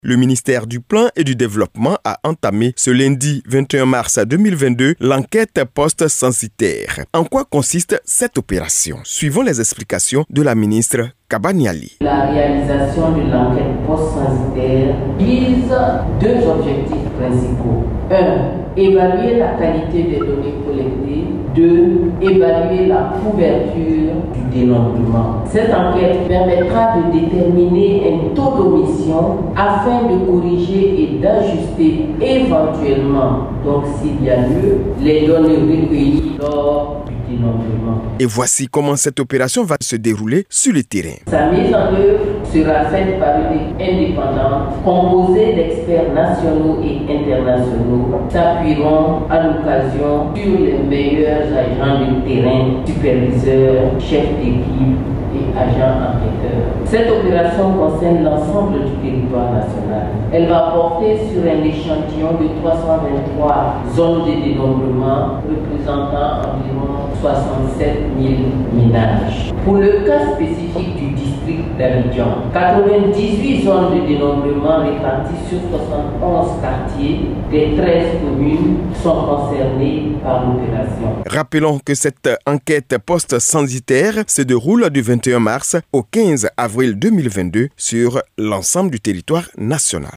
Le ministère du Plan et du Développement a entamé ce lundi 21 mars 2022 l'enquête post-censitaire. En quoi consiste cette opération? Suivons les explications de la ministre Kabaniali. La réalisation de l'enquête post-censitaire vise deux objectifs principaux. 1. Évaluer la qualité des données collectées. 2. Évaluer la couverture du dénombrement. Cette enquête permettra de déterminer un taux d'omission afin de corriger et d'ajuster éventuellement, donc s'il y a lieu, les données recueillies lors du dénombrement. Et voici comment cette opération va se dérouler sur le terrain. Sa mise en œuvre sera faite par une équipe indépendante composée d'experts nationaux et internationaux s'appuieront à l'occasion sur les meilleurs agents de terrain, superviseurs, chefs d'équipe et agents enquêteurs. Cette opération concerne l'ensemble du territoire national. Elle va porter sur un échantillon de 323 zones de dénombrement représentant environ 67 000 ménages. Pour le cas spécifique du district d'Abidjan, 98 zones de dénombrement réparties sur 71 quartiers des 13 communes sont concernées par l'opération. Rappelons que cette enquête post-censitaire se déroule du 21 mars au 15 avril 2022 sur l'ensemble du territoire national.